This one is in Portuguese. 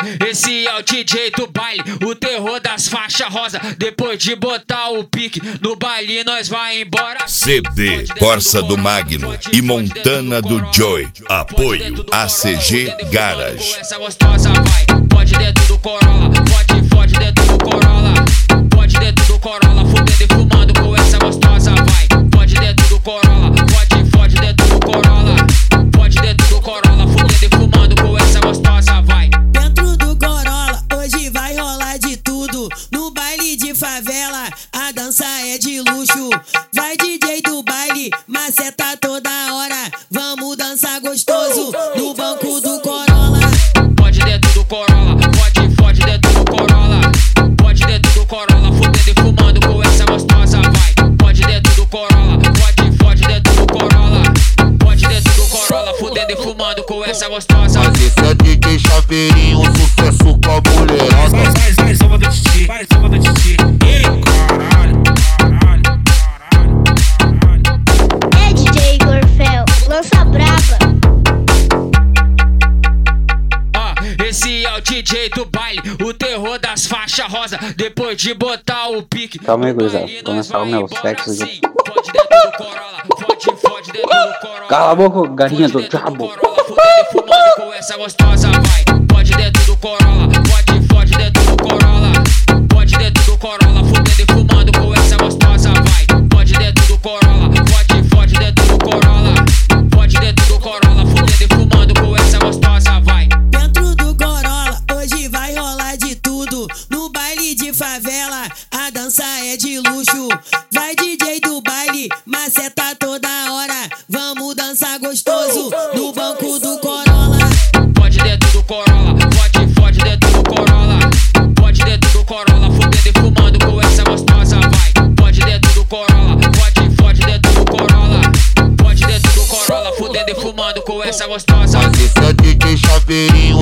Esse é o DJ do baile, o terror das faixas rosa. Depois de botar o pique no baile, nós vai embora. CD Corsa do Magno e Montana do Joy. Apoio ACG Garage. Essa gostosa vai, pode dentro do Corolla, pode dentro do Corolla, pode dentro do Corolla, fudendo e fumando com essa gostosa vai, pode dentro do Corolla, pode dentro do Corolla, pode dentro do Corolla, fudendo e fumando com essa gostosa vai. Dentro do Corolla, hoje vai rolar de tudo. No baile de favela, a dança é de luxo. Vai DJ do baile, maceta toda hora. Vamos dançar gostoso no banco do Corolla. Pode dentro do Corolla, pode dentro do Corolla, pode dentro do Corolla, fudendo e fumando com essa gostosa vai. Pode dentro do Corolla, pode dentro do Corolla, pode dentro do Corolla, fudendo e fumando com essa gostosa. Mas esse é DJ Chaveirinho, sucesso com a mulherada. Vai, samba do Titi, vai, samba do Titi. Ei, caralho. É DJ Gorfel, lança braba. Esse é o DJ do baile, o terror das faixas rosa. Depois de botar o pique. Calma aí, gurizada. Vou começar o meu sexo aqui. Pode dentro do Corolla, pode dentro do Corolla. Cala a boca, galinha do diabo. Fudendo e fumando com essa gostosa vai. Pode dentro do Corolla, pode dentro do Corolla, pode dentro do Corolla, fudendo e fumando com essa gostosa vai. Pode dentro do Corolla, pode dentro do Corolla, pode dentro do Corolla, fudendo e fumando com essa gostosa vai. Dentro do Corolla, hoje vai rolar de tudo. No baile de favela, a dança é de luxo. Vai DJ do baile, maceta toda hora. Vamos dançar gostoso no banco do Corolla. Pode dentro do Corolla, pode dentro do Corolla, pode dentro do Corolla, fudendo e fumando com essa gostosa vai. Pode dentro do Corolla, pode dentro do Corolla, pode dentro do Corolla, fudendo e fumando com essa gostosa. Mas esse é DJ Chaveirinho,